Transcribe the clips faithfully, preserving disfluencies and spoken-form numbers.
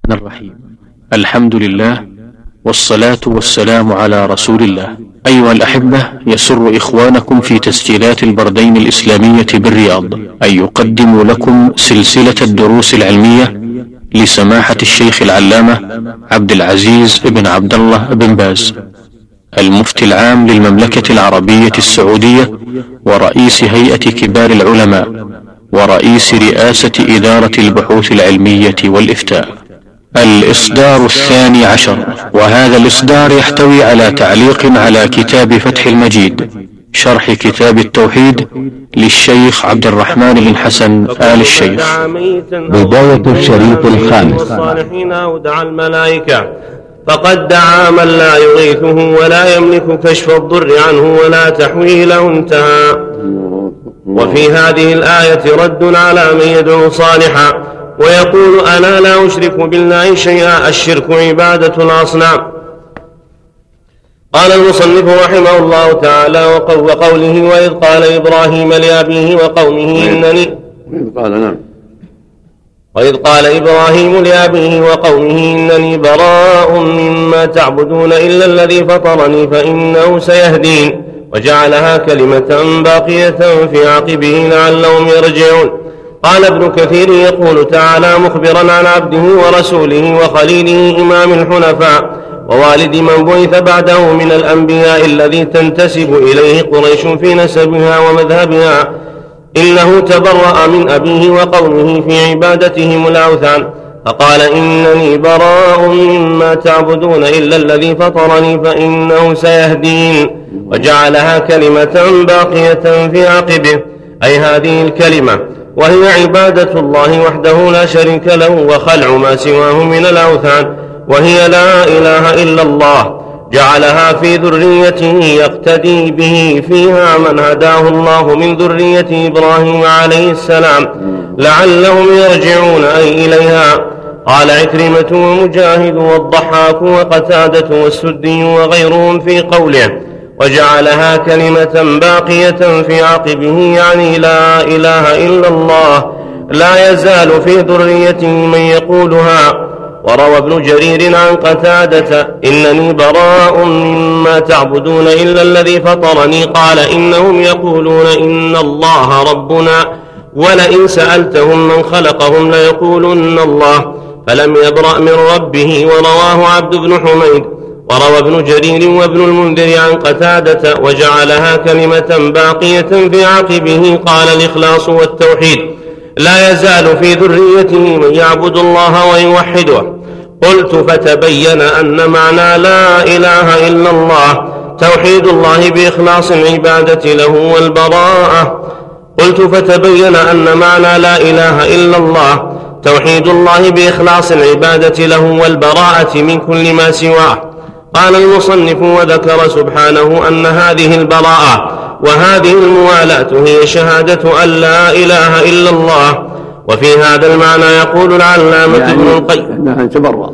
الرحيم. الحمد لله والصلاة والسلام على رسول الله. أيها الأحبة، يسر إخوانكم في تسجيلات البردين الإسلامية بالرياض أن يقدموا لكم سلسلة الدروس العلمية لسماحة الشيخ العلامة عبد العزيز بن عبد الله بن باز، المفتي العام للمملكة العربية السعودية ورئيس هيئة كبار العلماء ورئيس رئاسة إدارة البحوث العلمية والإفتاء. الإصدار الثاني عشر، وهذا الإصدار يحتوي على تعليق على كتاب فتح المجيد شرح كتاب التوحيد للشيخ عبد الرحمن بن حسن آل الشيخ. بداية الشريط الخامس. الصالحين أو دعا الملائكة فقد دعا من لا يغيثه ولا يملك كشف الضر عنه ولا تحويله انتهى. وفي هذه الآية رد على من يدعو صالحا ويقول أنا لا أشرك بالله شيئا، الشرك عبادة الأصنام. قال المصنف رحمه الله تعالى وقوله وإذ قال إبراهيم لأبيه وقومه إنني قال نعم وإذ قال إبراهيم لأبيه وقومه إنني براء مما تعبدون إلا الذي فطرني فإنه سيهدين، وجعلها كلمة باقية في عقبه لعلهم يرجعون. قال ابن كثير يقول تعالى مخبرا عن عبده ورسوله وخليله إمام الحنفاء ووالد من بعث بعده من الأنبياء الذي تنتسب إليه قريش في نسبها ومذهبها، إنه تبرأ من أبيه وقومه في عبادتهم الأوثان، فقال إنني براء مما تعبدون إلا الذي فطرني فإنه سيهدين، وجعلها كلمة باقية في عقبه، أي هذه الكلمة وهي عبادة الله وحده لا شريك له وخلع ما سواه من الأوثان، وهي لا إله إلا الله، جعلها في ذريته يقتدي به فيها من هداه الله من ذرية إبراهيم عليه السلام لعلهم يرجعون أي إليها. قال عكرمة ومجاهد والضحاك وقتادة والسدي وغيرهم في قوله وجعلها كلمة باقية في عقبه يعني لا إله إلا الله، لا يزال في ذريته من يقولها. وروى ابن جرير عن قتادة إنني براء مما تعبدون إلا الذي فطرني، قال إنهم يقولون إن الله ربنا ولئن سألتهم من خلقهم ليقولن الله، فلم يبرأ من ربه. ورواه عبد بن حميد. وروى ابن جرير وابن المنذر عن قتادة وجعلها كلمة باقية في عقبه قال الإخلاص والتوحيد، لا يزال في ذريته من يعبد الله ويوحده. قلت فتبين أن معنى لا إله إلا الله توحيد الله بإخلاص العبادة له والبراءة. قلت فتبين أن معنى لا إله إلا الله توحيد الله بإخلاص العبادة له والبراءة من كل ما سواه. قال المصنف وذكر سبحانه أن هذه البراءة وهذه الموالاة هي شهادة أن لا إله إلا الله. وفي هذا المعنى يقول العلامة يعني ابن القيم أنها تبرأ،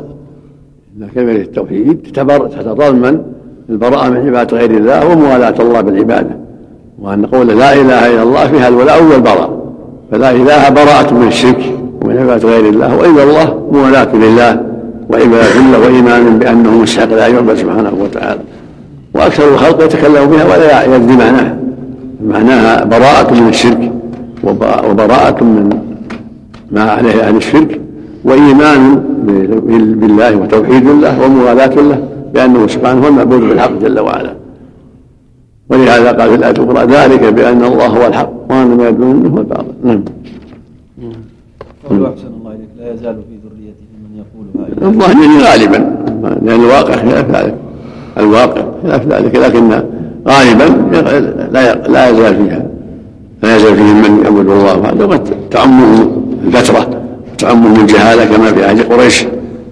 أن كلمة التوحيد تتضمن البراءة من عبادة غير الله وموالاة الله بالعبادة، وأن نقول لا إله إلا الله فيها الولاء والبراء، فلا إله براءة من الشرك ومن عبادة غير الله، وإلا الله موالاة لله وعبادة له وإيمان بأنه مستحق لا يعبد سبحانه وتعالى. وأكثر الخلق يتكلم بها ولا يدري معناها، معناها براءة من الشرك وبراءة من ما عليه أهل الشرك وإيمان بالله وتوحيد الله وموالاة له بأنه سبحانه هو المعبود بالحق جل وعلا. ولهذا قال في الآية الأخرى ذلك بأن الله هو الحق وأن ما يدعون هو الباطل. نعم. قالوا أحسن الله إليك لا يزال في ذريته من يقولها الظاهر غالبا لأن الواقع خلاف ذلك، الواقع خلاف ذلك، لكن غالبا لا يزال فيها لا يزال فيهم من يعبد الله وحده، وقد تعمهم الفترة وتعمهم الجهالة كما في عهد قريش.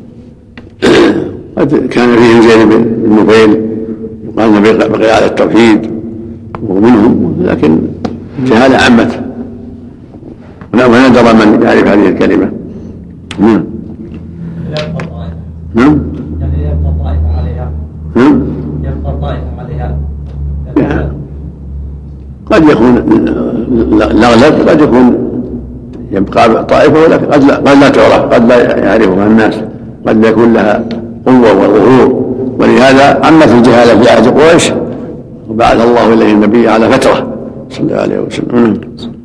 قد كان فيهم زيد بن نفيل يقال بقي على التوحيد ومنهم، لكن الجهالة عمت ونادر من يعرف هذه الكلمة. نعم نعم يعني يبقى طائفة عليها نعم يبقى طائفة عليها يعني قد يكون الأغلب، قد يكون يبقى طائفة، ولكن قد لا, قد لا تعرف، قد لا يعرفها الناس، قد يكون لها قوة وظهور، ولهذا عمت الجهالة في عهد قريش وبعث الله إليه النبي على فترة صلى الله عليه وسلم.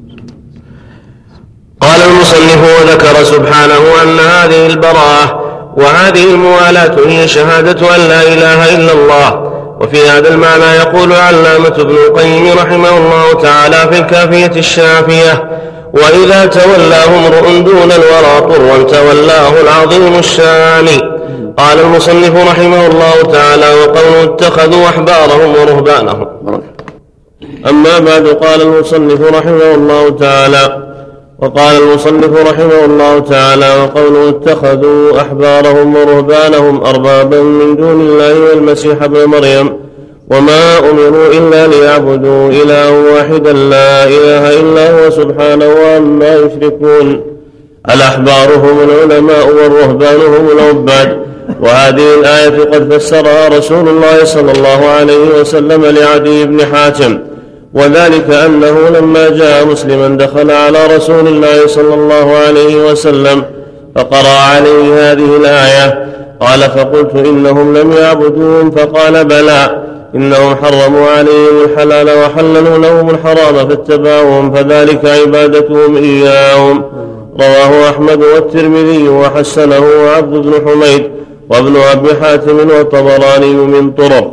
قال المصنف وذكر سبحانه أن هذه البراءة وهذه الموالاة هي شهادة أن لا إله إلا الله. وفي هذا المعنى يقول علامة ابن القيم رحمه الله تعالى في الكافية الشافية: وإذا تولاه امرؤ دون الورى طرا تولاه العظيم الشان. قال المصنف رحمه الله تعالى: وقوله اتخذوا أحبارهم ورهبانهم. أما بعد، قال المصنف رحمه الله تعالى وقال المصنف رحمه الله تعالى وقوله اتخذوا أحبارهم ورهبانهم أربابا من دون الله والمسيح ابن مريم وما أمروا إلا ليعبدوا إلها واحدا لا إله إلا هو سبحانه عما يشركون. الأحبار هم العلماء والرهبان هم العباد. وهذه الآية قد فسرها رسول الله صلى الله عليه وسلم لعدي بن حاتم، وذلك أنه لما جاء مسلما دخل على رسول الله صلى الله عليه وسلم فقرأ عليه هذه الآية. قال: فقلت: إنهم لم يعبدون؟ فقال: بلى، إنهم حرموا عليهم الحلال وحللوا لهم الحرام فاتبعوهم، فذلك عبادتهم إياهم. رواه أحمد والترمذي وحسنه وعبد بن حميد وابن أبي حاتم والطبراني من طرق.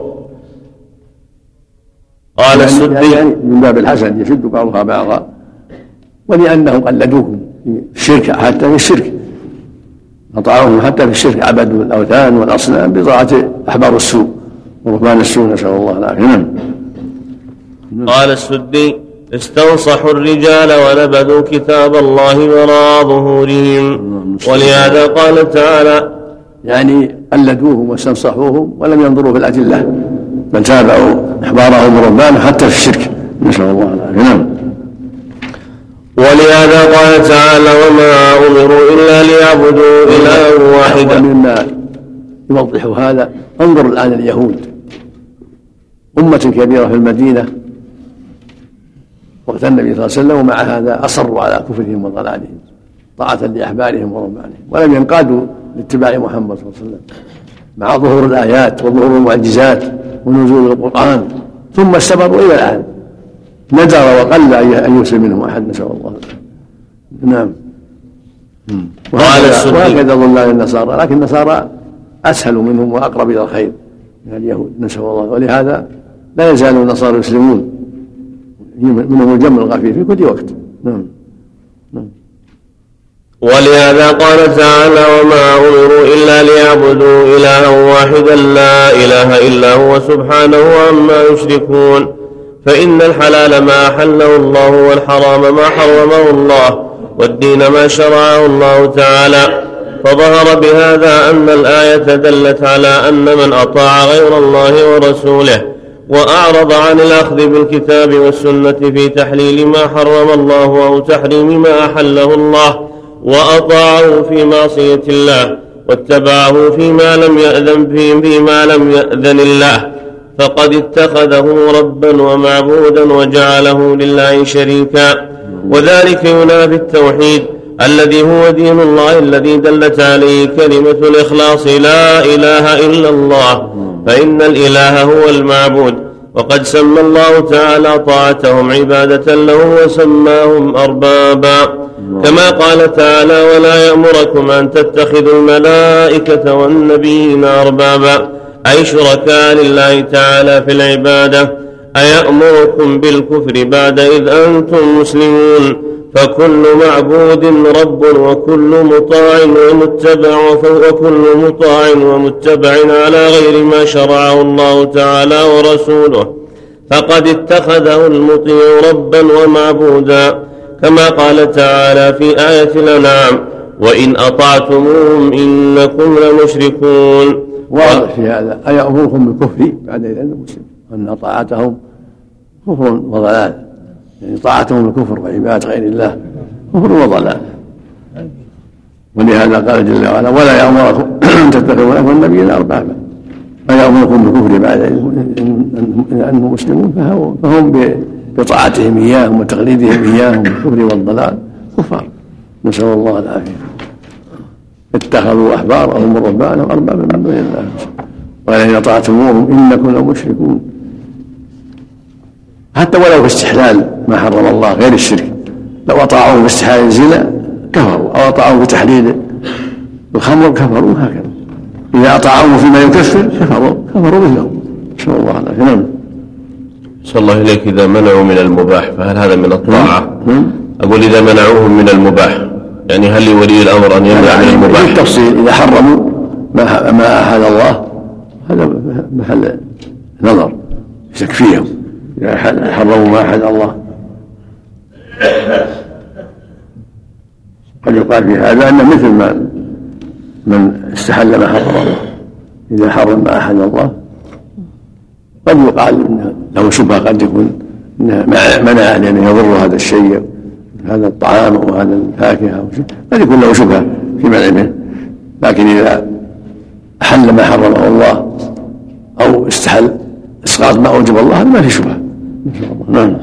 قال السدي: يعني من باب الحسن يشد بعضها بعضا، ولأنهم قلدوهم في الشرك، حتى في الشرك أطاعوهم، حتى في الشرك عبدوا الأوثان والأصنام بطاعة أحبار السوء ورهبان السوء، نسأل الله العافية. قال السدي: استنصحوا الرجال ونبذوا كتاب الله وراء ظهورهم. ولهذا قال تعالى: يعني قلدوهم واستنصحوهم ولم ينظروا في الأدلة، بل تابعوا أحبارهم ورهبانهم حتى في الشرك، نسأل الله العافية. ولهذا قال تعالى: وما أمروا إلا ليعبدوا إلها واحدا. ومما يوضح هذا انظر الآن اليهود، أمة كبيرة في المدينة وقت النبي صلى الله عليه وسلم، ومع هذا أصروا على كفرهم وضلالهم طاعة لأحبارهم ورهبانهم، ولم ينقادوا لاتباع محمد صلى الله عليه وسلم مع ظهور الآيات وظهور المعجزات ونزول القرآن، ثم استمروا إلى الآن. ندر وقل أن يسلم منهم أحد، نسأل الله. نعم. وهكذا ضلال النصارى، لكن النصارى أسهل منهم وأقرب إلى الخير من اليهود، نسأل الله. ولهذا لا يزال النصارى يسلمون، منهم الجمع الغفير في كل وقت. نعم. نعم. ولهذا قال تعالى: وما أمروا إلا ليعبدوا إلها واحدا لا إله إلا هو سبحانه عما يشركون. فإن الحلال ما أحله الله والحرام ما حرمه الله والدين ما شرعه الله تعالى. فظهر بهذا أن الآية دلت على أن من أطاع غير الله ورسوله وأعرض عن الأخذ بالكتاب والسنة في تحليل ما حرم الله أو تحريم ما أحله الله، وأطاعه في معصية الله واتبعه فيما لم يأذن فيه فيما لم يأذن الله، فقد اتخذه ربا ومعبودا وجعله لله شريكا، وذلك ينافي التوحيد الذي هو دين الله الذي دلت عليه كلمة الإخلاص: لا إله إلا الله، فإن الإله هو المعبود. وقد سمى الله تعالى طاعتهم عبادة له وسماهم أربابا، كما قال تعالى: ولا يأمركم أن تتخذوا الملائكة والنبيين أربابا، أي شركاء لله تعالى في العبادة. أيأمركم بالكفر بعد إذ أنتم مسلمون؟ فكل معبود رب وكل مطاع ومتبع وكل مطاع ومتبع على غير ما شرعه الله تعالى ورسوله، فقد اتخذه المطيع ربا ومعبودا، كما قال تعالى في آية الأنعام: وإن أطعتموهم إنكم لمشركون. واضح في هذا: أيأمركم بالكفر بعد إذ أنتم مسلمون، أن طاعتهم كفر وضلال، يعني طاعتهم الكفر وعبادة غير الله كفر وضلال. ولهذا قال جل وعلا: ولا يأمركم أن تتخذوا لكم النبيين أربابا. أيأمركم بالكفر بعد إذ أنتم مسلمون، فهم بطاعتهم إياهم وتقليدهم إياهم بالكفر والضلال كفار، نسأل الله العافية. اتخذوا أحبارهم ورهبانهم أربابا من دون الله ولئن أطعتموهم إنكم لمشركون. حتى ولو في استحلال ما حرم الله غير الشرك، لو أطاعوه في استحلال الزنا كفروا، أو أطاعوه في تحليل الخمر كفروا، هكذا إذا أطاعوه فيما يكفر كفروا كفروا مثلهم. نسأل الله العافية. نعم. صلى الله إليك. إذا منعوا من المباح فهل هذا من الطاعة؟ أقول إذا منعوهم من المباح يعني هل لولي الأمر أن يمنع من المباح؟ بالتفصيل إذا حرموا ما ما أحل الله هذا محل نظر يكفيهم، إذا حرموا ما أحل الله. قد يقال في هذا أنه مثل ما من استحل ما حرم الله إذا حرم ما أحل الله. قد يقال إنه له شبهة، قد يكون منع لأنه يضر هذا الشيء، هذا الطعام وهذا الفاكهة، قد يكون له شبهة في منع منه. لكن إذا أحل ما حرمه الله أو استحل إسقاط ما أوجب الله هذا ما في شبهة. نعم.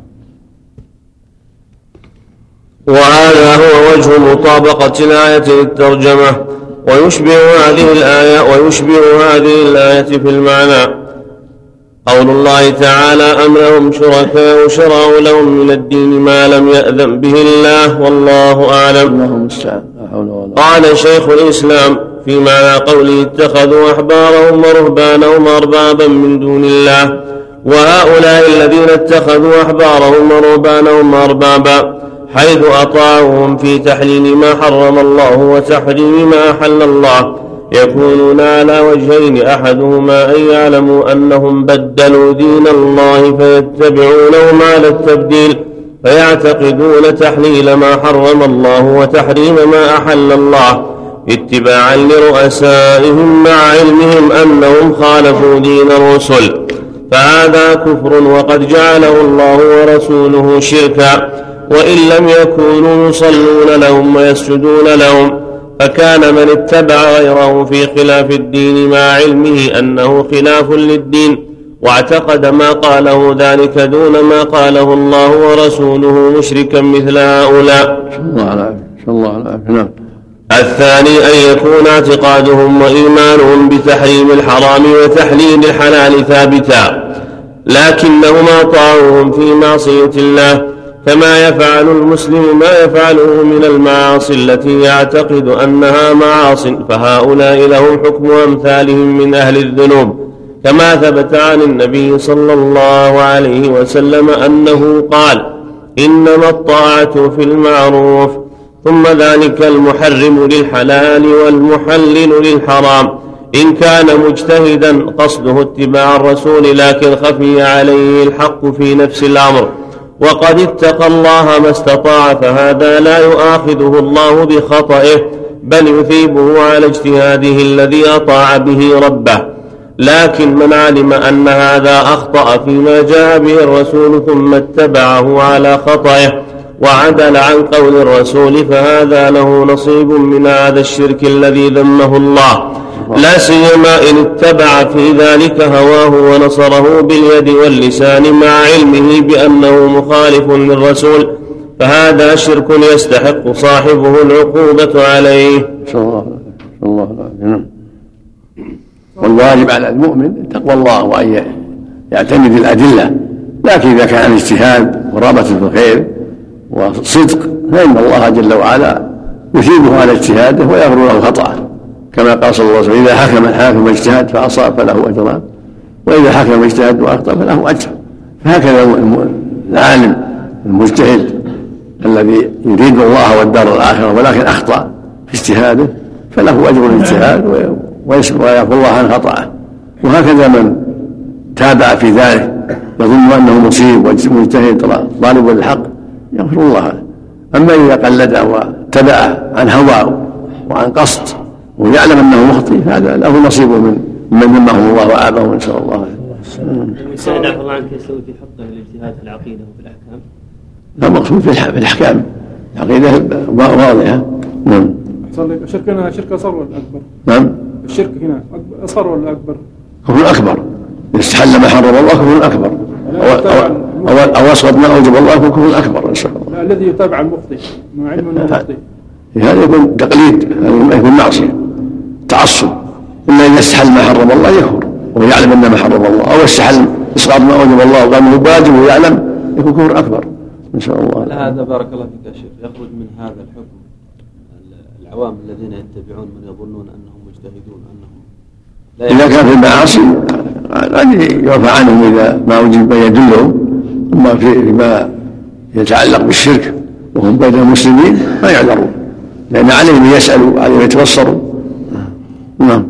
وهذا هو وجه مطابقة الآية للترجمة، ويشبه هذه الآية ويشبه هذه الآية في المعنى قول الله تعالى: أم لهم شركاء شرعوا لهم من الدين ما لم يأذن به الله والله أعلم. قال شيخ الإسلام في معنى قوله: اتخذوا أحبارهم ورهبانهم أربابا من دون الله. وهؤلاء الذين اتخذوا أحبارهم ورهبانهم أربابا حيث أطاعوهم في تحليل ما حرم الله وتحريم ما أحل الله يكونون على وجهين: أحدهما أن يعلموا أنهم بدلوا دين الله فيتبعونهم على التبديل فيعتقدون تحليل ما حرم الله وتحريم ما أحل الله اتباعا لرؤسائهم مع علمهم أنهم خالفوا دين الرسل، فهذا كفر وقد جعله الله ورسوله شركا، وإن لم يكونوا يصلون لهم ويسجدون لهم. فكان من اتبع غيره في خلاف الدين مع علمه أنه خلاف للدين واعتقد ما قاله ذلك دون ما قاله الله ورسوله مشركا مثل هؤلاء. الثاني أن يكون اعتقادهم وإيمانهم بتحريم الحرام وتحليل الحلال ثابتا، لكنهم أطاعوهم في معصية الله كما يفعل المسلم ما يفعله من المعاصي التي يعتقد أنها معاص، فهؤلاء لهم حكم أمثالهم من أهل الذنوب، كما ثبت عن النبي صلى الله عليه وسلم أنه قال: إنما الطاعة في المعروف، ثم ذلك المحرم للحلال والمحلل للحرام، إن كان مجتهدا قصده اتباع الرسول لكن خفي عليه الحق في نفس الأمر وقد اتقى الله ما استطاع، فهذا لا يؤاخذه الله بخطئه بل يثيبه على اجتهاده الذي أطاع به ربه. لكن من علم أن هذا أخطأ فيما جاء به الرسول ثم اتبعه على خطئه وعدل عن قول الرسول فهذا له نصيب من هذا الشرك الذي ذمه الله، لا سيما إن اتبع في ذلك هواه ونصره باليد واللسان مع علمه بأنه مخالف للرسول، فهذا شرك يستحق صاحبه العقوبة عليه. والواجب على المؤمن تقوى الله وأن يعتمد الأدلة، لكن إذا كان عن اجتهاد ورغبة في الخير وصدق فإن الله جل وعلا يثيبه على اجتهاده ويغفر له خطأه، كما قال صلى الله عليه وسلم: إذا حكم الحاكم واجتهد فأصاب فله أجران، وإذا حكم واجتهد وأخطأ فله أجر. فهكذا العالم المجتهد الذي يريد الله والدار الآخرة ولكن أخطأ في اجتهاده فله أجر الاجتهاد ويغفر الله عن خطأه. وهكذا من تابع في ذلك يظن أنه مصيب ومجتهد طالب للحق يغفر الله عنه. أما إذا قلده وتبعه عن هواه وعن قصد ويعلم أنه مخطئ هذا له نصيب من من ذمه الله وعابه، نسأل الله عليه. الإنسان عفى الله عنك يستوي في حقه الاجتهاد في العقيدة وفي الأحكام؟ لا، مقصود في الأحكام، العقيدة واضحة. نعم. الشرك هنا شرك أصغر ولا أكبر؟ نعم. الشرك هنا أصغر ولا أكبر؟ كفر أكبر، يستحل ما حرم الله كفر أكبر، أو أو أسقط ما أوجب الله كفر أكبر إن شاء الله. الذي يتابع المخطئ مع علم أنه مخطئ هذا يكون تقليد، هذا يكون معصية تعصب. إلا إذا استحل ما حرم الله يكفر ويعلم أن ما حرم الله، أو استحل إسقاط ما أوجب الله وقال أنه واجب ويعلم يكون كفر أكبر. إن شاء الله. هذا بارك الله فيك يا شيخ يخرج من هذا الحكم العوام الذين يتبعون من يظنون أنهم مجتهدون أنهم إذا كان في المعاصي قد يعفى عنهم إذا ما وجد ما يدلهم، أما فيما يتعلق بالشرك وهم بين المسلمين ما يعذرون، لأن عليهم يسألوا عليهم يتبصروا. نعم.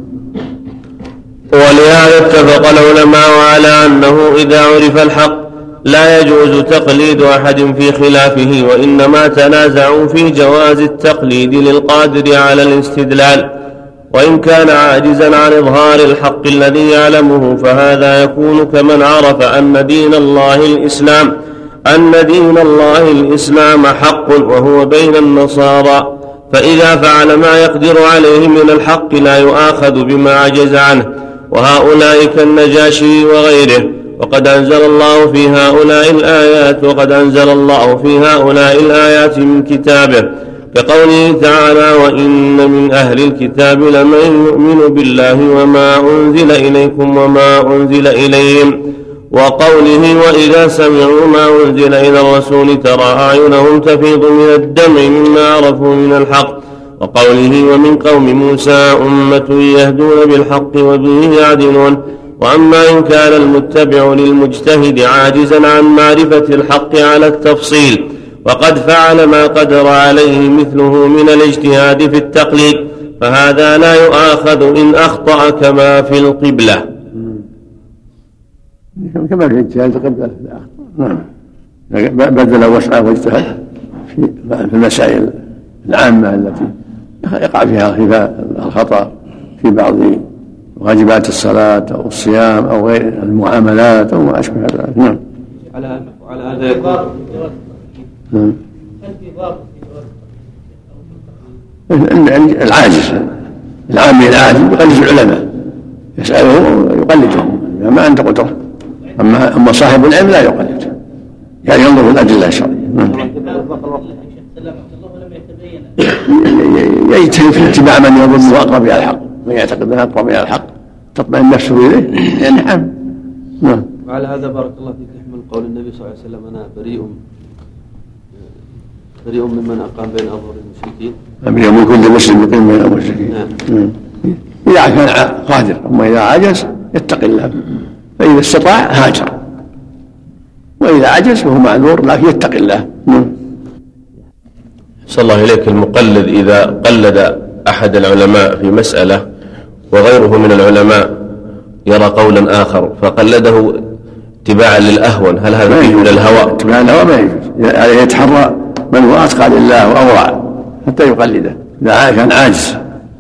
ولهذا اتفق العلماء على أنه إذا عرف الحق لا يجوز تقليد أحد في خلافه، وإنما تنازعوا في جواز التقليد للقادر على الاستدلال، وإن كان عاجزا عن إظهار الحق الذي يعلمه فهذا يكون كمن عرف أن دين الله الإسلام أن دين الله الإسلام حق وهو بين النصارى، فإذا فعل ما يقدر عليه من الحق لا يؤاخذ بما عجز عنه، وهؤلاء كالنجاشي وغيره. وقد أنزل الله في هؤلاء الآيات وقد أنزل الله في هؤلاء الآيات من كتابه، كقوله تعالى: وإن من أهل الكتاب لمن يؤمن بالله وما أنزل إليكم وما أنزل إليهم، وقوله: وإذا سمعوا ما أنزل إلى الرسول ترى أعينهم تفيض من الدمع مما عرفوا من الحق، وقوله: ومن قوم موسى أمة يهدون بالحق وبه يعدلون. وأما إن كان المتبع للمجتهد عاجزا عن معرفة الحق على التفصيل وقد فعل ما قدر عليه مثله من الاجتهاد في التقليد فهذا لا يؤاخذ إن أخطأ كما في القبلة. كما في اجتهاد القبلة. نعم. بدل وسعه واجتهد في المسائل العامة التي يقع فيها خفاء الخطأ في بعض واجبات الصلاة أو الصيام أو غير المعاملات أو ما أشبه ذلك. نعم. على على هذا يكون. نعم. العاجز العامي العاجز يقلد العلماء يسألهم ويقلدهم ما عنده قدرة، أما أما صاحب العلم لا يقلد، يعني ينظر في الأدلة الشرعية. نعم. يجتهد في اتباع من يظن أقرب إلى الحق، من يعتقد أنه أقرب إلى الحق تطمئن نفسه إليه يعني. نعم. نعم. وعلى هذا بارك الله فيك يحمل قول النبي صلى الله عليه وسلم: أنا بريء بريء ممن أقام بين أظهر المشركين. بريء من كل مسلم يقيم بين المشركين. نعم. إذا كان قادر، أما إذا عجز يتقي الله، فإذا استطاع هاجر، وإذا عجز فهو معذور لكن يتقي الله. نعم. صلى الله إليك. المقلد إذا قلد أحد العلماء في مسألة وغيره من العلماء يرى قولا آخر فقلده اتباعا للأهون، هل هذا فيه من الهوى؟ اتباعا للهوى ما يجوز، يعني يتحرى من هو أتقى لله وأورع حتى يقلده إذا كان عاجز.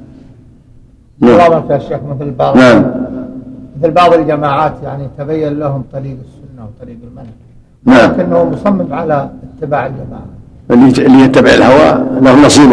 نعم. يا شيخ مثل بعض نعم. مثل بعض الجماعات يعني تبين لهم طريق السنة وطريق المنهج، نعم، لكنه مصمم على اتباع الجماعة. اللي يتبع الهوى له نصيبه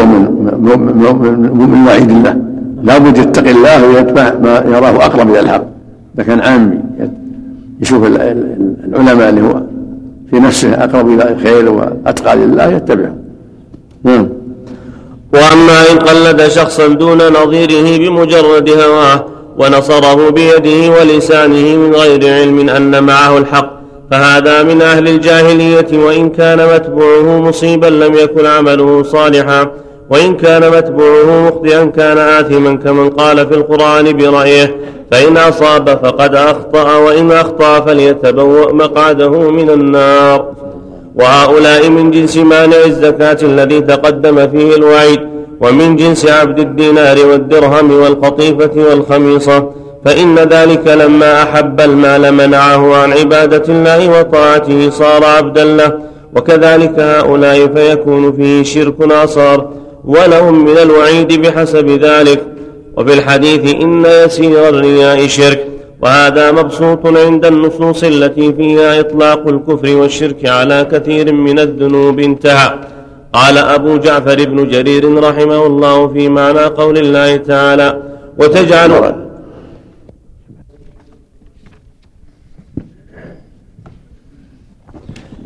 من من وعيد الله، لا بد يتقي الله ويتبع ما يراه أقرب إلى الحق. إذا كان عامي يشوف العلماء اللي هو في نفسه أقرب إلى الخير وأتقى لله يتبعه. نعم. وأما إن قلد شخصا دون نظيره بمجرد هواه ونصره بيده ولسانه من غير علم أن معه الحق فهذا من أهل الجاهلية، وإن كان متبوعه مصيبا لم يكن عمله صالحا، وإن كان متبوعه مخطئا كان آثما، كمن قال في القرآن برأيه فإن أصاب فقد أخطأ وإن أخطأ فليتبوأ مقعده من النار. وهؤلاء من جنس مانع الزكاة الذي تقدم فيه الوعيد، ومن جنس عبد الدينار والدرهم والقطيفة والخميصة، فإن ذلك لما أحب المال منعه عن عبادة الله وطاعته صار عبدا له، وكذلك هؤلاء فيكون فيه شرك أصغر ولهم من الوعيد بحسب ذلك. وفي الحديث إن يسير الرياء شرك، وهذا مبسوط عند النصوص التي فيها إطلاق الكفر والشرك على كثير من الذنوب. انتهى. قال أبو جعفر بن جرير رحمه الله في معنى قول الله تعالى وتجعل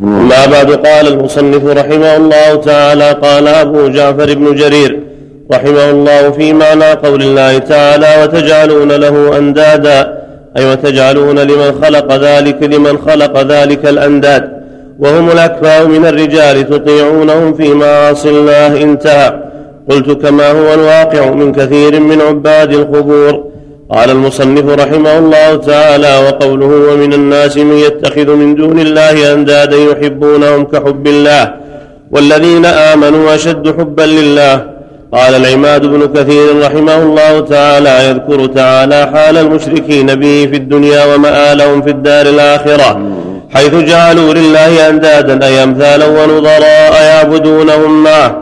أما بعد. قال المصنف رحمه الله تعالى: قال أبو جعفر بن جرير رحمه الله في معنى قول الله تعالى: وتجعلون له أندادا، أي وتجعلون لمن خلق ذلك لمن خلق ذلك الأنداد، وهم الأكفاء من الرجال تطيعونهم في معاصي الله. انتهى. قلت: كما هو الواقع من كثير من عباد القبور. قال المصنف رحمه الله تعالى: وقوله: ومن الناس من يتخذ من دون الله أندادا يحبونهم كحب الله والذين آمنوا أشد حبا لله. قال العماد بن كثير رحمه الله تعالى: يذكر تعالى حال المشركين به في الدنيا ومآلهم في الدار الآخرة، حيث جعلوا لله أندادا أي أمثالا ونظراء يعبدونهم معه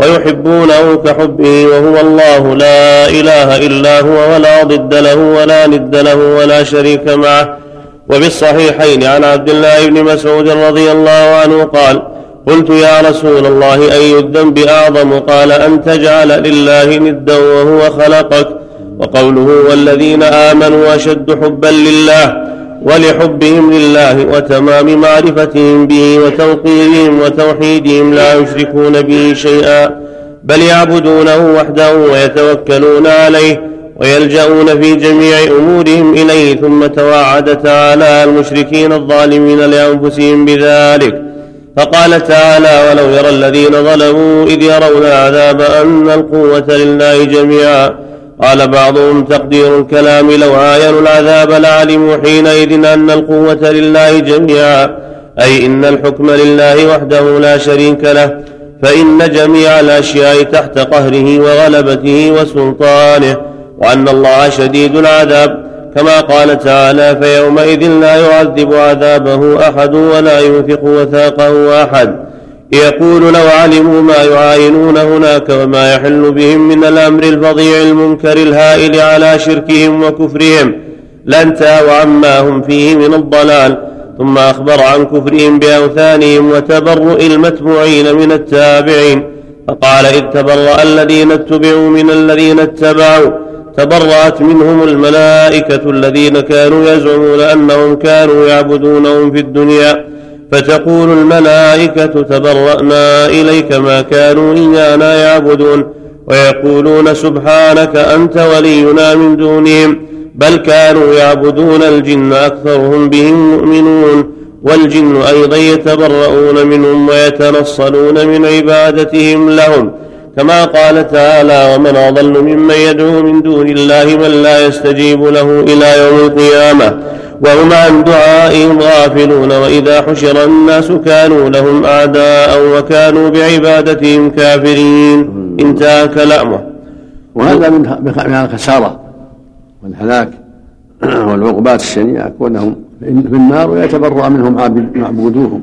ويحبونه كحبه، وهو الله لا إله إلا هو ولا ضد له ولا ند له ولا شريك معه. وبالصحيحين عن عبد الله بن مسعود رضي الله عنه قال: قلت: يا رسول الله، أي الذنب أعظم؟ قال: أن تجعل لله ندا وهو خلقك. وقوله: والذين آمنوا أشد حبا لله، ولحبهم لله وتمام معرفتهم به وتوقيرهم وتوحيدهم لا يشركون به شيئا، بل يعبدونه وحده ويتوكلون عليه ويلجؤون في جميع أمورهم إليه. ثم توعد تعالى المشركين الظالمين لأنفسهم بذلك، فقال تعالى: ولو يرى الذين ظلموا إذ يرون العذاب أن القوة لله جميعا. قال بعضهم: تقدير الكلام: لو عاينوا العذاب لعلموا حينئذ أن القوة لله جميعا، أي إن الحكم لله وحده لا شريك له، فإن جميع الأشياء تحت قهره وغلبته وسلطانه، وأن الله شديد العذاب، كما قال تعالى: فيومئذ لا يعذب عذابه أحد ولا يوثق وثاقه أحد. يقول: لو علموا ما يعاينون هناك وما يحل بهم من الأمر الفظيع المنكر الهائل على شركهم وكفرهم لانتهوا عما هم فيه من الضلال. ثم أخبر عن كفرهم بأوثانهم وتبرؤ المتبوعين من التابعين، فقال: إذ تبرأ الذين اتبعوا من الذين اتبعوا، تبرأت منهم الملائكة الذين كانوا يزعمون أنهم كانوا يعبدونهم في الدنيا، فتقول الملائكة: تبرأنا إليك ما كانوا إيانا يعبدون. ويقولون: سبحانك أنت ولينا من دونهم، بل كانوا يعبدون الجن أكثرهم بهم مؤمنون، والجن أيضا يتبرؤون منهم ويتنصلون من عبادتهم لهم، كما قال تعالى: ومن أضل ممن يدعو من دون الله من لا يستجيب له إلى يوم القيامة وهم عن دعائهم غافلون، وإذا حشر الناس كانوا لهم أعداء وكانوا بعبادتهم كافرين. انتهى كلامه. وهذا من الخسارة والهلاك والعقوبات الشنيعة، كونهم في النار ويتبرأ منهم معبودوهم،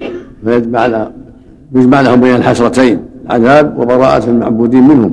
فيجمع لهم بين الحسرتين: العذاب وبراءة المعبودين منهم.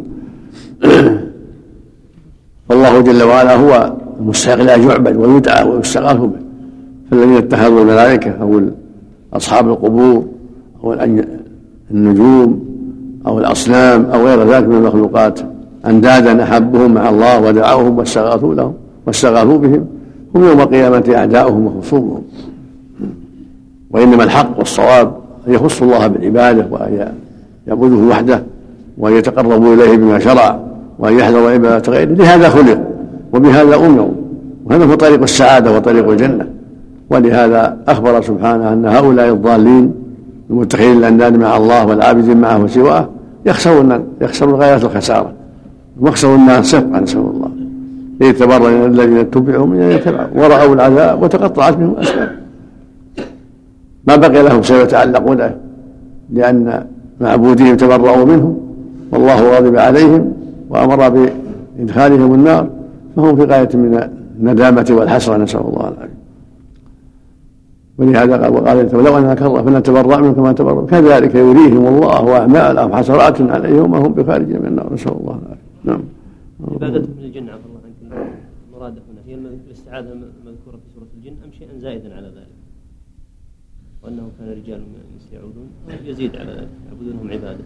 فالله جل وعلا هو المستحق لا يعبد ويدعى ويستغاث به، فالذين اتخذوا الملائكة أو أصحاب القبور أو النجوم أو الأصنام أو غير ذلك من المخلوقات أندادا أحبهم مع الله ودعوهم واستغاثوا لهم واستغاثوا بهم، هم يوم القيامة أعداؤهم وخصومهم. وإنما الحق والصواب أن يخصوا الله بالعبادة وأن يعبدوه وحده وأن يتقربوا إليه بما شرع وأن يحذروا عبادة غيره. لهذا خلق وبهذا أمروا، وهذا هو طريق السعادة وطريق الجنة. ولهذا أخبر سبحانه أن هؤلاء الضالين المتخذين الأنداد مع الله والعابدين معه وسواه يخسرون يخسرون غاية الخسارة ويخسرون الناس سفعا، نسأل الله. إذ تبرأ الذين اتبعوا من الذين اتبعوا ورأوا العذاب وتقطعت بهم الأسباب. ما بقي لهم سيتعلقون به، لأن معبودين تبرأوا منهم والله غضب عليهم وأمر بإدخالهم النار، فهم في غاية من الندامة والحسرة، نسأل الله العافية. ولهذا قال: وقال: ولو أننا كره فلنتبرأ منهم كما تبرأوا كذلك يريهم الله أعمالهم حسرات عليهم وهم بخارج من النار، نسأل الله العافية. نعم. عبادتهم للجن عفى الله عنك، المراد هنا هي الاستعاذة المذكورة في سورة الجن أم شيئا زائدا على ذلك؟ وأنه كان رجال يعودون يزيد على ذلك يعبدونهم عبادة.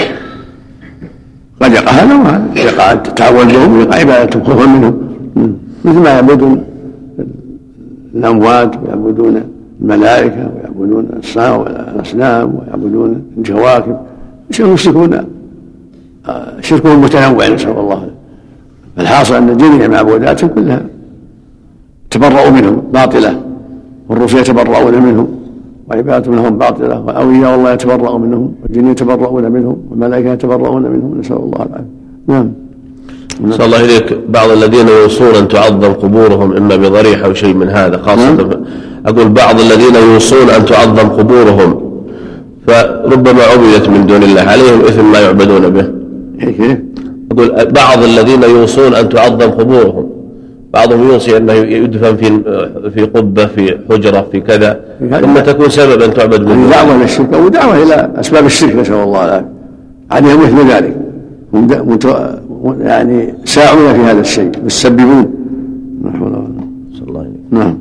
قد يقع هذا وهذا، يقع التعاون بهم ويقع عبادتهم خوفا منهم، مثل ما يعبدون الأموات ويعبدون الملائكة ويعبدون ويعبدون الأصنام ويعبدون الكواكب، يشركون شركهم متنوع، نسأل الله. فالحاصل أن جميع معبوداتهم كلها تبرؤوا منهم باطلة، والرسل يتبرؤون منهم، وعبادتهم لهم باطلة، وأولياء الله يتبرؤوا منهم، والجن يتبرؤون منهم، والملائكة يتبرؤون منهم، نسأل الله العافية. نعم. نسأل الله إليك. بعض الذين يوصون أن تعظم قبورهم إما بضريح أو شيء من هذا، خاصة نعم. أقول بعض الذين يوصون أن تعظم قبورهم فربما عبدت من دون الله، عليهم إثم ما يعبدون به. أقول بعض الذين يوصون أن تعظم قبورهم، بعضهم يوصي أنه يدفن في في قبة في حجرة في كذا، ثم تكون سببا تعبد من الله. دعوة للشرك أو دعوة إلى أسباب الشرك، نسأل الله العافية. عليهم مثل ذلك، هم يعني ساعون في هذا الشيء، يسببون. نعم.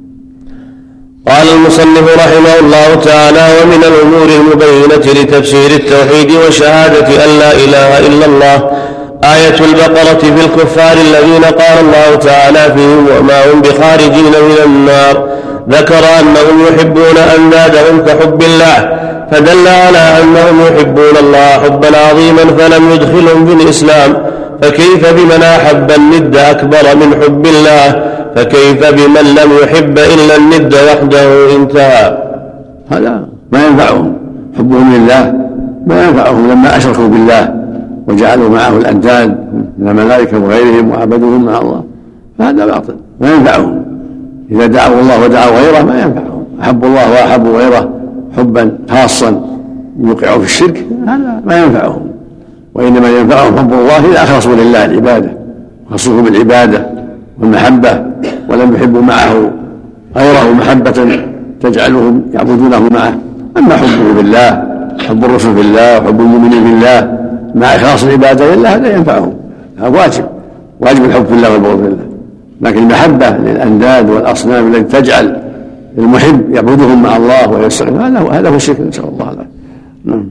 قال المصنف رحمه الله تعالى: ومن الأمور المبينة لتفسير التوحيد وشهادة أن لا إله إلا الله آية البقرة في الكفار الذين قال الله تعالى فيهم: وما هم بخارجين من النار. ذكر أنهم يحبون أندادهم كحب الله، فدل على أنهم يحبون الله حبا عظيما فلم يدخلهم في الإسلام. فكيف بمن أحب الند أكبر من حب الله؟ فكيف بمن لم يحب إلا الند وحده؟ انتهى. هذا ما ينفعهم، حبهم لله ما ينفعهم لما أشركوا بالله وجعلوا معه الأنداد من الملائكة وغيرهم وعبدوهم مع الله، فهذا باطل ما ينفعهم. إذا دعوا الله ودعوا غيره ما ينفعهم. أحبوا الله وأحبوا غيره حبا خاصا يوقعوا في الشرك، هذا ما ينفعهم. وإنما ينفعهم حب الله إذا أخلصوا لله العبادة وخصوه بالعبادة والمحبة، ولم يحبوا معه غيره محبة تجعلهم يعبدونه معه. أما حبه بالله، حب الرسل بالله، وحب المؤمنين بالله مع إخلاص العبادة لله، هذا ينفعهم، هذا واجب واجب الحب في الله والبغض في الله. لكن المحبة للأنداد والأصنام التي تجعل المحب يعبدهم مع الله ويستغفر، هذا هو هذا هو الشرك، نسأل الله العافية. نعم.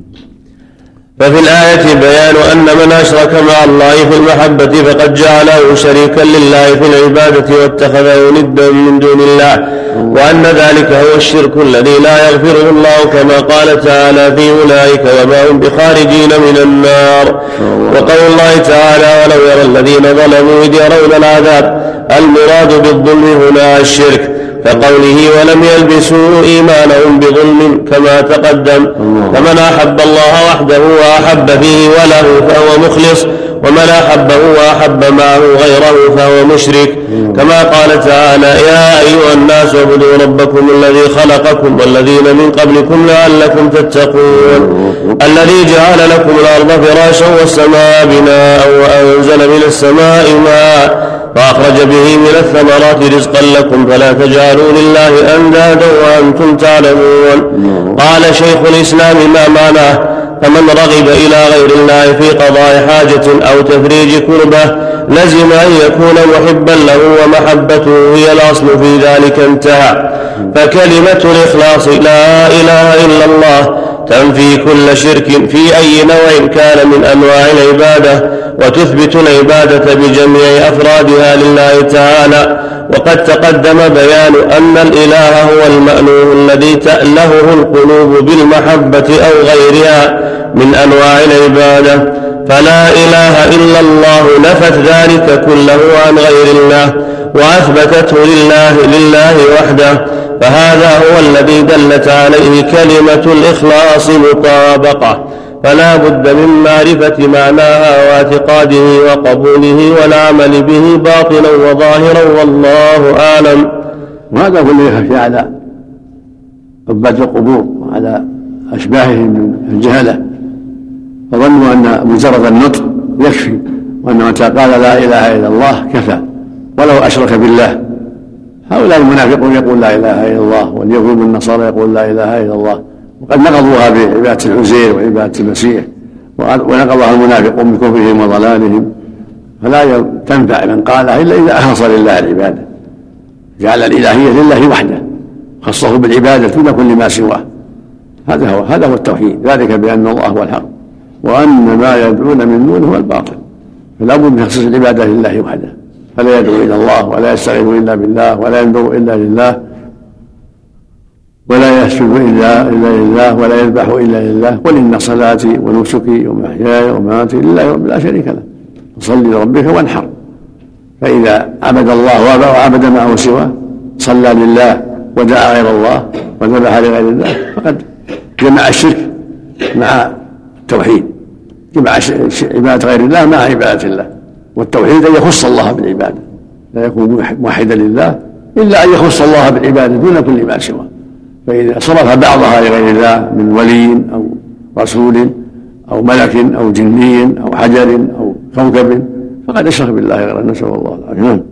ففي الآية بيان أن من أشرك مع الله في المحبة فقد جعله شريكا لله في العبادة واتخذه ندا من دون الله، وأن ذلك هو الشرك الذي لا يغفره الله، كما قال تعالى في أولئك وما هم بخارجين من النار. وقول الله تعالى: ولو يرى الذين ظلموا إذ يرون العذاب. المراد بالظلم هنا الشرك، كقوله: ولم يلبسوا إيمانهم بظلم، كما تقدم. فمن أحب الله وحده وأحب فيه وله فهو مخلص، ومن أحبه وأحب معه غيره فهو مشرك، كما قال تعالى: يا أيها الناس اعبدوا ربكم الذي خلقكم والذين من قبلكم لعلكم تتقون، الذي جعل لكم الأرض فراشا والسماء بناء وأنزل من السماء ماء فأخرج به من الثمرات رزقا لكم فلا تجعلوا لله أندادا وأنتم تعلمون. قال شيخ الإسلام: ما معناه؟ فمن رغب إلى غير الله في قضاء حاجة أو تفريج كربة لزم أن يكون محبا له، ومحبته هي الأصل في ذلك، انتهى. فكلمة الإخلاص لا إله إلا الله تنفي كل شرك في أي نوع كان من أنواع العبادة، وتثبت العبادة بجميع أفرادها لله تعالى. وقد تقدم بيان أن الإله هو المألوه الذي تألهه القلوب بالمحبة أو غيرها من أنواع العبادة، فلا إله إلا الله نفت ذلك كله عن غير الله وأثبتته لله لله وحده، فهذا هو الذي دلت عليه كلمة الإخلاص مطابقة. فلا بد من معرفة معناها واعتقاده وقبوله والعمل به باطنا وظاهرا، والله أعلم. وهذا هو الذي يخفي على عباد القبور وعلى أشباههم من الجهلة، فظنوا أن مجرد النطق يكفي، وأن متى قال لا إله إلا الله كفى ولو أشرك بالله. هؤلاء المنافقون يقول لا إله إلا الله، واليهود والنصارى يقول لا إله إلا الله، وقد نقضوها بعبادة العزير وعبادة المسيح، ونقضها المنافقون بكفرهم وضلالهم. فلا تنفع من قالها إلا إذا أخلص لله العبادة، جعل الإلهية لله وحده، خصه بالعبادة دون كل ما سواه. هذا هو هذا هو التوحيد، ذلك بأن الله هو الحق وأن ما يدعون من دونه هو الباطل. فلا بد من تخصيص العبادة لله وحده، فلا يدعو إلى الله ولا يستعين إلا بالله ولا ينظر إلا لله، ولا يسجد إلا إلا لله ولا يذبح إلا لله. قل إن صلاتي ونسكي ومحياي ومماتي لله لا شريك له فصل لربك وانحر. فإذا عبد الله وعبد معه سواه صلى لله ودعا غير الله وذبح لغير الله فقد جمع الشرك مع التوحيد، جمع عبادة غير الله مع عبادة الله. والتوحيد أن يخص الله بالعبادة، لا يكون موحدا لله إلا أن يخص الله بالعبادة دون كل ما سواه. فإذا صرف بعضها لغير الله من ولي أو رسول أو ملك أو جني أو حجر أو كوكب فقد أشرك بالله غيره، نسأل الله العافية.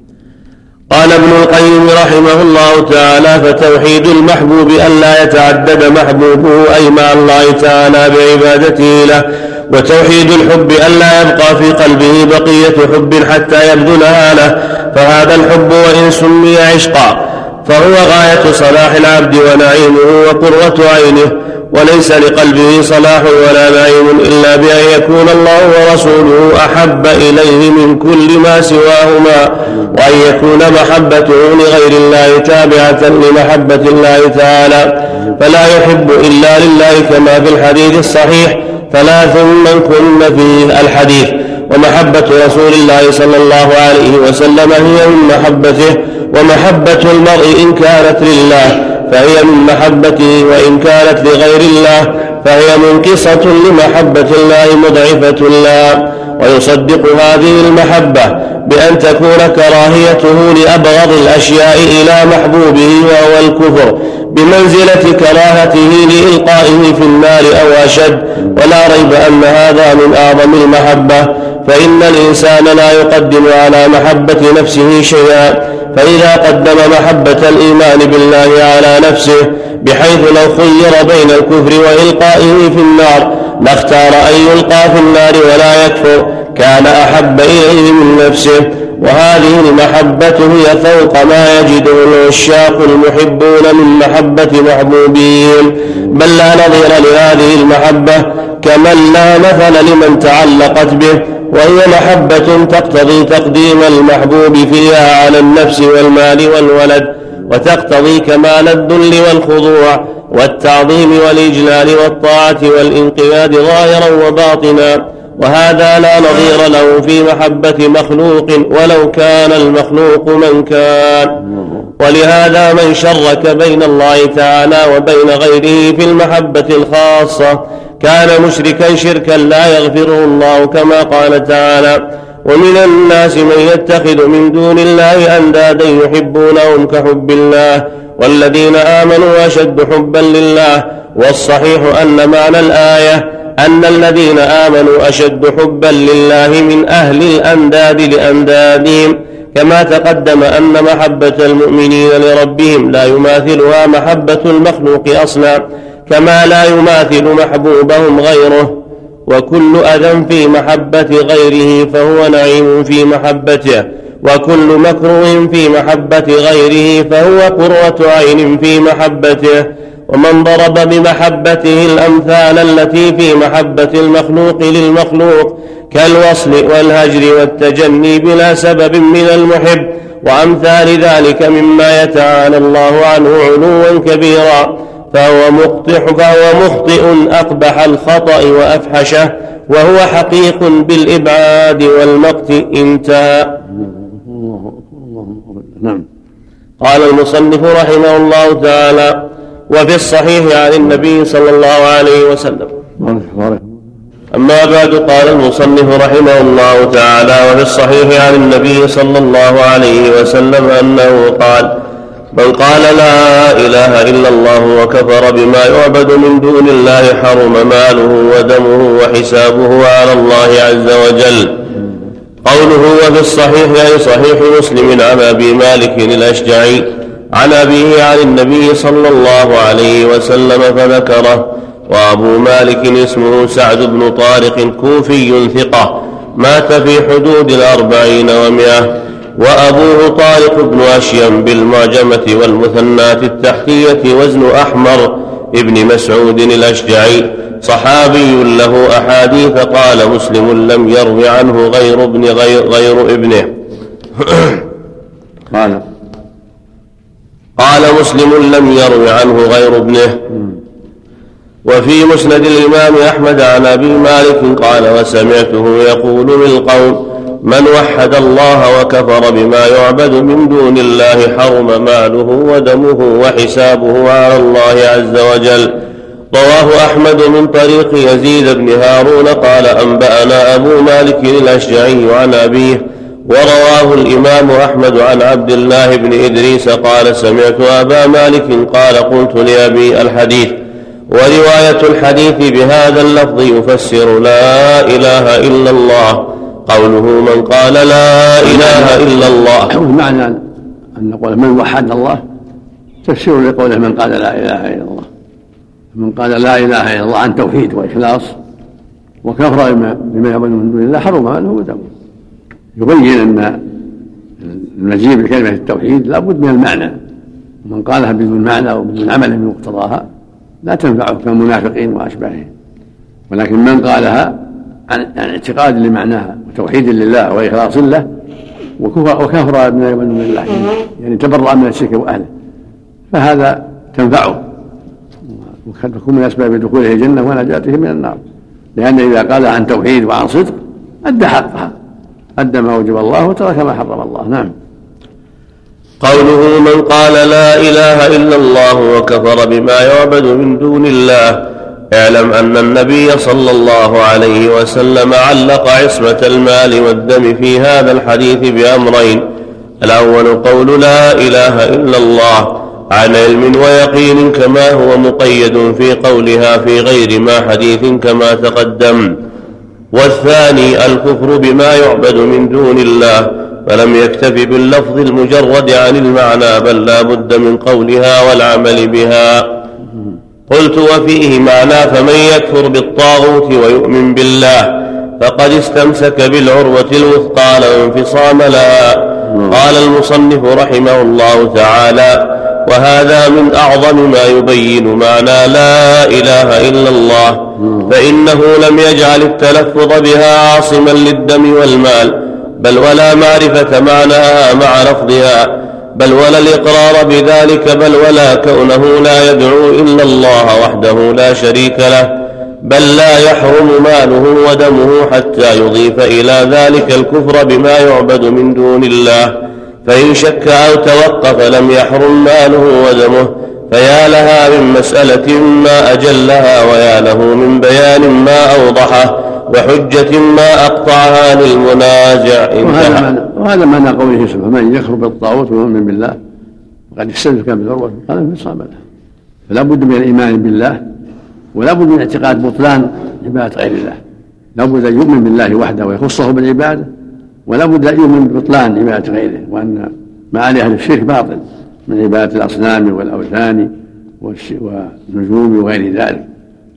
قال ابن القيم رحمه الله تعالى: فتوحيد المحبوب ألا يتعدد محبوبه أي مع الله تعالى بعبادته له، وتوحيد الحب ألا يبقى في قلبه بقية حب حتى يبذلها له، فهذا الحب وإن سمي عشقا فهو غاية صلاح العبد ونعيمه وقرة عينه، وليس لقلبه صلاح ولا نعيم إلا بأن يكون الله ورسوله أحب إليه من كل ما سواهما، وأن يكون محبته لغير الله تابعة لمحبة الله تعالى، فلا يحب إلا لله كما في الحديث الصحيح: ثلاث من كن فيه الحديث. ومحبة رسول الله صلى الله عليه وسلم هي من محبته، ومحبة المرء إن كانت لله فهي من محبته، وإن كانت لغير الله فهي منقصة لمحبة الله مضعفة الله. ويصدق هذه المحبة بأن تكون كراهيته لأبغض الأشياء إلى محبوبه وهو الكفر بمنزلة كراهته لإلقائه في النار أو أشد، ولا ريب أن هذا من أعظم المحبة، فإن الإنسان لا يقدم على محبة نفسه شيئا، فإذا قدم محبة الإيمان بالله على نفسه بحيث لو خير بين الكفر وإلقائه في النار لاختار أن يلقى في النار ولا يكفر كان أحب إليه من نفسه. وهذه المحبة هي فوق ما يجده العشاق المحبون من محبة محبوبهم، بل لا نظير لهذه المحبة كمن لا مثل لمن تعلقت به، وهي محبة تقتضي تقديم المحبوب فيها على النفس والمال والولد، وتقتضي كمال الذل والخضوع والتعظيم والإجلال والطاعة والانقياد ظاهرا وباطنا، وهذا لا نظير له في محبة مخلوق ولو كان المخلوق من كان. ولهذا من شرك بين الله تعالى وبين غيره في المحبة الخاصة كان مشركا شركا لا يغفره الله، كما قال تعالى: ومن الناس من يتخذ من دون الله أندادا يحبونهم كحب الله والذين آمنوا أشد حبا لله. والصحيح أن معنى الآية أن الذين آمنوا أشد حبا لله من أهل الأنداد لأندادهم، كما تقدم أن محبة المؤمنين لربهم لا يماثلها محبة المخلوق أصلا، كما لا يماثل محبوبهم غيره. وكل أذى في محبة غيره فهو نعيم في محبته، وكل مكروه في محبة غيره فهو قرة عين في محبته. ومن ضرب بمحبته الأمثال التي في محبة المخلوق للمخلوق كالوصل والهجر والتجني بلا سبب من المحب وأمثال ذلك مما يتعالى الله عنه علوا كبيرا، فهو مخطئ, فهو مخطئ أقبح الخطأ وأفحشه، وهو حقيق بالإبعاد والمقت. انتهى. قال المصنف رحمه الله تعالى: وفي الصحيح عن النبي صلى الله عليه وسلم. أما بعد، قال المصنف رحمه الله تعالى: وفي الصحيح عن النبي صلى الله عليه وسلم أنه قال: من قال لا إله إلا الله وكفر بما يعبد من دون الله حرم ماله ودمه وحسابه على الله عز وجل. قوله وفي الصحيح أي صحيح مسلم عن أبي مالك الأشجعي عن أبيه عن النبي صلى الله عليه وسلم فذكره. وأبو مالك اسمه سعد بن طارق كوفي ثقة مات في حدود الأربعين ومئة. وأبوه طارق بن أشيم بالمعجمة والمثنات التحتية وزن أحمر ابن مسعود الأشجعي، صحابي له أحاديث. قال مسلم: لم يروي عنه غير ابن غير, غير ابنه. قال قال مسلم لم يروي عنه غير ابنه. وفي مسند الإمام أحمد عن أبي مالك قال وسمعته يقول للقوم من وحد الله وكفر بما يعبد من دون الله حرم ماله ودمه وحسابه على الله عز وجل. رواه أحمد من طريق يزيد بن هارون قال أنبأنا أبو مالك الأشجعي عن أبيه. ورواه الإمام أحمد عن عبد الله بن إدريس قال سمعت أبا مالك قال قلت لأبي الحديث. ورواية الحديث بهذا اللفظ يفسر لا إله إلا الله قوله من قال لا إله إلا الله. معنى أن نقول من وحد الله تفسير لقوله من قال لا إله إلا الله. من قال لا إله إلا الله عن توحيد وإخلاص وكفر بما يعبد من دون الله حرم ماله ودمه. يبين أن المجيء بكلمة التوحيد لا بد من المعنى، ومن قالها بدون معنى وبدون عمل بمقتضاها لا تنفعه كالمنافقين وأشباههم. ولكن من قالها عن اعتقاد لمعناها وتوحيد لله وإخلاص له وكفر بما يعبد من الله يعني تبرأ من الشرك وأهله فهذا تنفعه وقد تكون من أسباب دخوله الجنة ونجاته من النار، لأن إذا قال عن توحيد وعن صدق أدى حقها، أدى ما وجب الله وترك ما حرم الله. نعم. قوله من قال لا إله إلا الله وكفر بما يعبد من دون الله اعلم أن النبي صلى الله عليه وسلم علق عصمة المال والدم في هذا الحديث بأمرين: الأول قول لا إله إلا الله عن علم ويقين كما هو مقيد في قولها في غير ما حديث كما تقدم، والثاني الكفر بما يعبد من دون الله، فلم يكتف باللفظ المجرد عن المعنى بل لا بد من قولها والعمل بها. قلت وفيه معنى فمن يكفر بالطاغوت ويؤمن بالله فقد استمسك بالعروة الوثقى لا انفصام لها. قال المصنف رحمه الله تعالى: وهذا من أعظم ما يبين معنى لا إله إلا الله، فإنه لم يجعل التلفظ بها عاصما للدم والمال بل ولا معرفة معناها مع لفظها بل ولا الإقرار بذلك بل ولا كونه لا يدعو إلا الله وحده لا شريك له، بل لا يحرم ماله ودمه حتى يضيف إلى ذلك الكفر بما يعبد من دون الله، فإن شك أو توقف لم يحرم ماله ودمه. فيا لها من مسألة ما أجلها ويا له من بيان ما أوضحه وحجة ما أقطعها للمنازع. وهذا معنى قوله سبحانه: من يكفر بالطاغوت ويؤمن بالله وقد استمسك بالعروة قال انفصام لها. فلا بد من الإيمان بالله ولا بد من اعتقاد بطلان عبادة غير الله، لا بد أن يؤمن بالله وحده ويخصه بالعبادة، ولا بد أن يؤمن ببطلان عبادة غيره، وأن ما عليه أهل الشرك باطل من عبادة الأصنام والأوثان والنجوم وغير ذلك.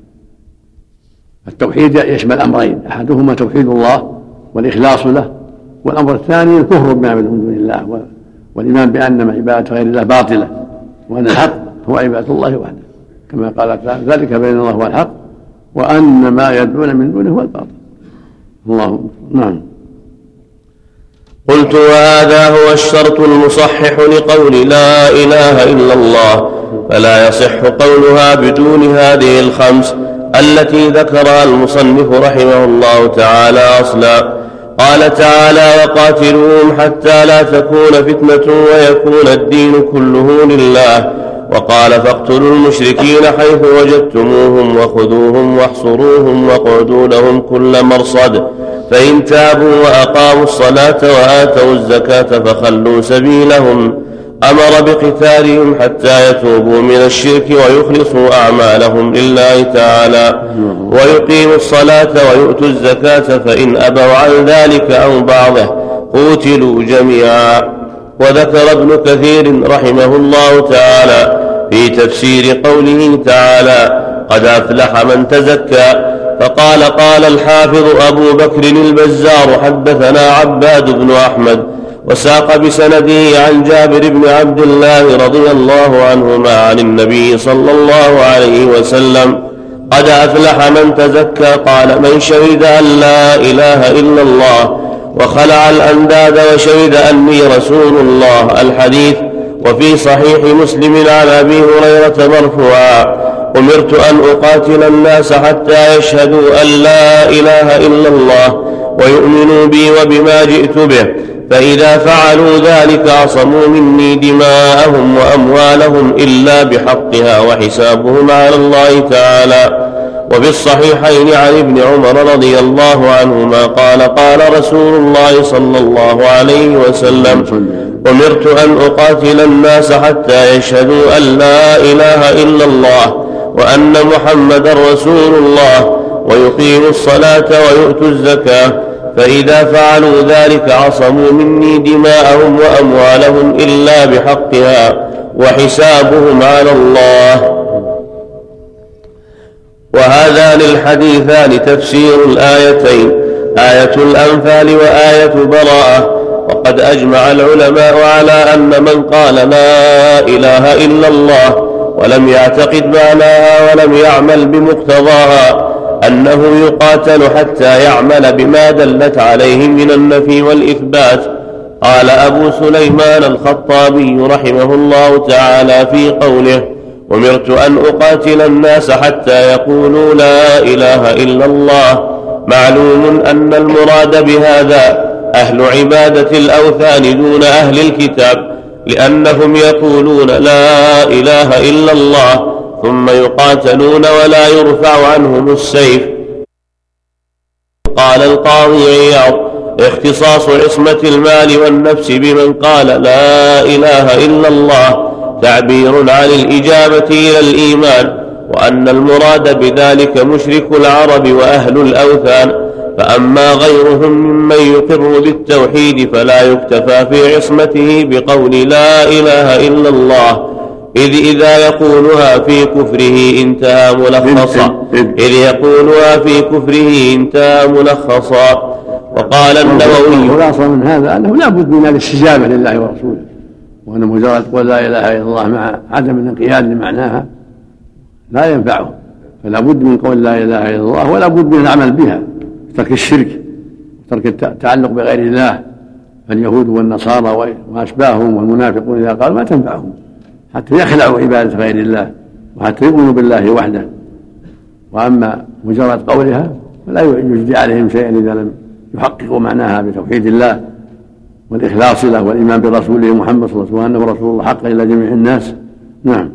التوحيد يشمل أمرين: أحدهما توحيد الله والإخلاص له، والأمر الثاني الكفر بما يعبد من دون الله والإيمان بأن عبادة غير الله باطلة وأن الحق هو عبادة الله وحده، كما قال تعالى: ذلك بين الله هو الحق وأن ما يدعون من دونه هو الباطل. الله. نعم. قلت وهذا هو الشرط المصحح لقول لا إله إلا الله، فلا يصح قولها بدون هذه الخمس التي ذكرها المصنف رحمه الله تعالى أصلا. قال تعالى: وقاتلوهم حتى لا تكون فتنة ويكون الدين كله لله. وقال: فاقتلوا المشركين حيث وجدتموهم وخذوهم واحصروهم واقعدوا لهم كل مرصد، فإن تابوا وأقاموا الصلاة وآتوا الزكاة فخلوا سبيلهم. أمر بقتالهم حتى يتوبوا من الشرك ويخلصوا أعمالهم لله تعالى ويقيموا الصلاة ويؤتوا الزكاة، فإن أبوا عن ذلك أو بعضه قوتلوا جميعا. وذكر ابن كثير رحمه الله تعالى في تفسير قوله تعالى: قد أفلح من تزكى، فقال: قال الحافظ أبو بكر البزار حدثنا عباد بن أحمد، وساق بسنده عن جابر بن عبد الله رضي الله عنهما عن النبي صلى الله عليه وسلم: قد أفلح من تزكى، قال: من شهد أن لا إله إلا الله وخلع الأنداد وشهد أني رسول الله. الحديث. وفي صحيح مسلم عن أبي هريرة مرفوعا: أمرت أن أقاتل الناس حتى يشهدوا أن لا إله إلا الله ويؤمنوا بي وبما جئت به، فإذا فعلوا ذلك عصموا مني دماءهم وأموالهم إلا بحقها وحسابهم على الله تعالى. وفي الصحيحين عن ابن عمر رضي الله عنهما قال: قال رسول الله صلى الله عليه وسلم: أمرت أن أقاتل الناس حتى يشهدوا أن لا إله إلا الله وأن محمدا رسول الله ويقيموا الصلاة ويؤتوا الزكاة، فإذا فعلوا ذلك عصموا مني دماءهم وأموالهم إلا بحقها وحسابهم على الله. وهذان الحديثان تفسير الآيتين، آية الأنفال وآية براءة. وقد أجمع العلماء على أن من قال لا إله إلا الله ولم يعتقد معناها ولم يعمل بمقتضاها أنه يقاتل حتى يعمل بما دلت عليه من النفي والإثبات. قال أبو سليمان الخطابي رحمه الله تعالى في قوله: أمرت أن أقاتل الناس حتى يقولوا لا إله إلا الله، معلوم أن المراد بهذا أهل عبادة الأوثان دون أهل الكتاب، لأنهم يقولون لا إله إلا الله ثم يقاتلون ولا يرفع عنهم السيف. قال القاضي عياض: اختصاص عصمة المال والنفس بمن قال لا إله إلا الله تعبير عن الإجابة إلى الإيمان، وأن المراد بذلك مشرك العرب وأهل الأوثان. فأما غيرهم ممن يقر بالتوحيد فلا يكتفى في عصمته بقول لا إله إلا الله، إذ إذا يقولها في كفره انتهى ملخصا إذ يقولها في كفره انتهى ملخصا. وقال النووي: خلاصة من هذا أنه لا بد من الاستجابة لله ورسوله، وأن مجرد قول لا إله إلا الله مع عدم الانقياد لمعناها لا ينفعه، فلا بد من قول لا إله إلا الله ولا بد من العمل بها، ترك الشرك وترك التعلق بغير الله. فاليهود والنصارى وأشباههم والمنافقون إذا قالوا ما تنفعهم حتى يخلعوا عبادة غير الله وحتى يؤمنوا بالله وحده. وأما مجرد قولها فلا يجدي عليهم شيئا إذا لم يحققوا معناها بتوحيد الله والإخلاص له والإيمان برسوله محمد صلى الله عليه وسلم وأنه رسول الله حقا إلى جميع الناس. نعم.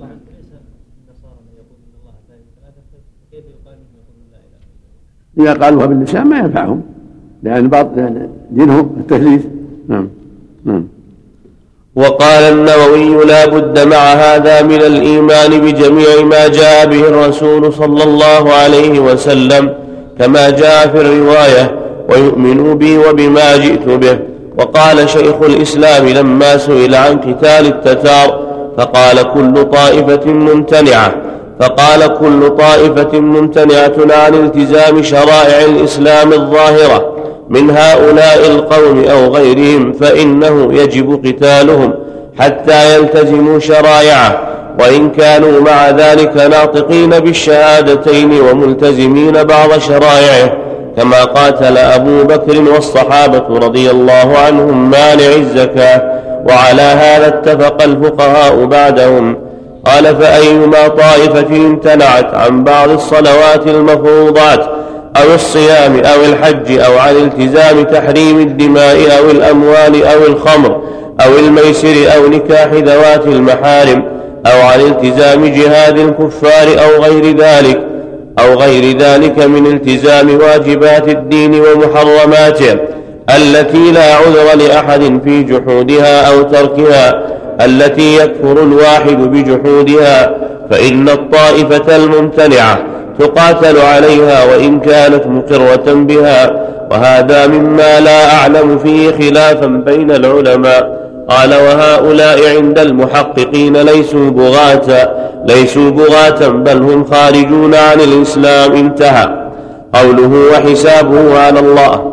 إذا قالوها باللسان ما ينفعهم، لأن بعض دينهم التثليث. نعم. نعم. وقال النووي: لا بد مع هذا من الإيمان بجميع ما جاء به الرسول صلى الله عليه وسلم كما جاء في الرواية: ويؤمنوا بي وبما جئت به. وقال شيخ الإسلام لما سئل عن قتال التتار فقال: كل طائفة ممتنعة فقال كل طائفة ممتنعة عن التزام شرائع الإسلام الظاهرة من هؤلاء القوم أو غيرهم، فإنه يجب قتالهم حتى يلتزموا شرائعه، وإن كانوا مع ذلك ناطقين بالشهادتين وملتزمين بعض شرائعه، كما قاتل أبو بكر والصحابة رضي الله عنهم مانع الزكاة. وعلى هذا اتفق الفقهاء بعدهم. قال: فأيما طائفة امتنعت عن بعض الصلوات المفروضات أو الصيام أو الحج أو عن التزام تحريم الدماء أو الأموال أو الخمر أو الميسر أو نكاح ذوات المحارم أو عن التزام جهاد الكفار أو غير ذلك أو غير ذلك من التزام واجبات الدين ومحرماته التي لا عذر لأحد في جحودها أو تركها، التي يكفر الواحد بجحودها، فإن الطائفة الممتنعة تقاتل عليها وإن كانت مقرة بها، وهذا مما لا أعلم فيه خلافا بين العلماء. قال: وهؤلاء عند المحققين ليسوا بغاة ليسوا بغاة بل هم خارجون عن الإسلام. انتهى. قوله: وحسابه على الله.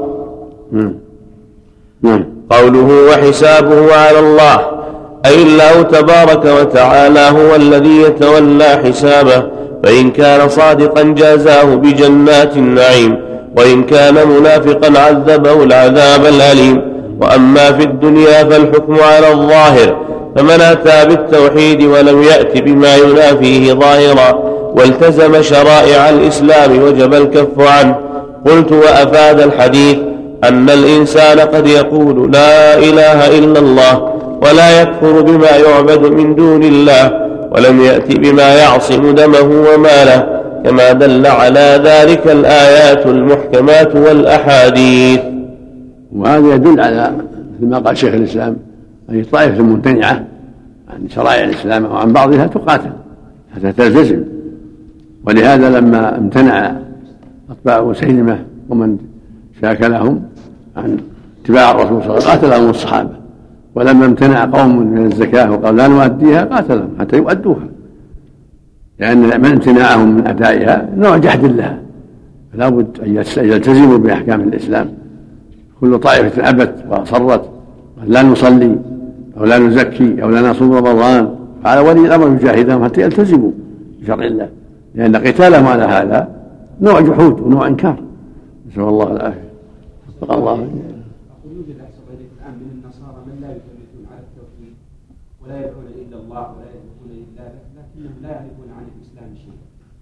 قوله: وحسابه على الله، أي الله تبارك وتعالى هو الذي يتولى حسابه، فإن كان صادقا جازاه بجنات النعيم، وإن كان منافقا عذبه العذاب الأليم. وأما في الدنيا فالحكم على الظاهر، فمن أتى بالتوحيد ولم يأت بما ينافيه ظاهرا والتزم شرائع الإسلام وجب الكف عنه. قلت وأفاد الحديث أن الإنسان قد يقول لا إله إلا الله ولا يكفر بما يعبد من دون الله ولم يأت بما يعصم دمه وماله، كما دل على ذلك الآيات المحكمات والأحاديث. وهذا يدل على مثل ما قال شيخ الإسلام أن الطائفة الممتنعة عن شرائع الإسلام وعن بعضها تقاتل حتى تلتزم. ولهذا لما امتنع أتباع مسيلمة ومن شاكلهم عن اتباع الرسول صلى الله عليه وسلم قاتلهم الصحابة، ولما امتنع قوم من الزكاة وقالوا لا نؤديها قاتلهم حتى يؤدوها، لأن من امتناعهم من أدائها نوع جحد لها، فلا بد أن يلتزموا بأحكام الإسلام. كل طائفة أبت وأصرت لا نصلي أو لا نزكي أو لا نصوم رمضان، فعلى ولي الأمر يجاهدهم حتى يلتزموا بشرع الله، لأن قتالهم على هذا نوع جحود ونوع إنكار، نسأل الله العافية. وفق الله. الآن من النصارى من لا يثبتون على التوحيد ولا يدعون إلا الله ولا يدعون إلا له، لكنهم لا يعرفون عن الإسلام شيئا.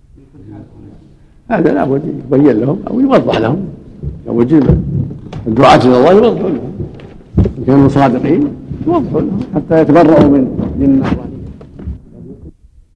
هذا لا بد يبين لهم أو يوضح لهم، لو وجد الدعاة إلى الله يوضحوا لهم، إن كانوا صادقين يوضحوا لهم حتى يتبرؤوا من دين النصارى.